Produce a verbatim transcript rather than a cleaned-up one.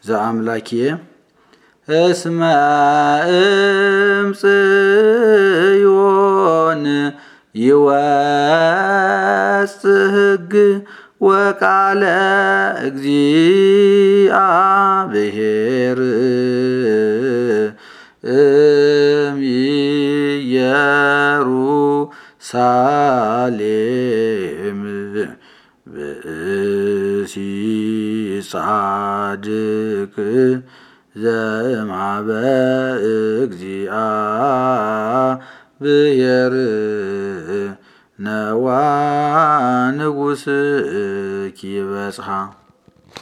ዘአምላኪየ እስመ እምጽዮን ይወጽእ ሕግ ወቃለ እግዚአብሔር እምኢየሩሳሌም ብእሲ ጻድቅ ዘእምኀበ እግዚአብሔር ነዋ ንጉሥኪ በጽሐ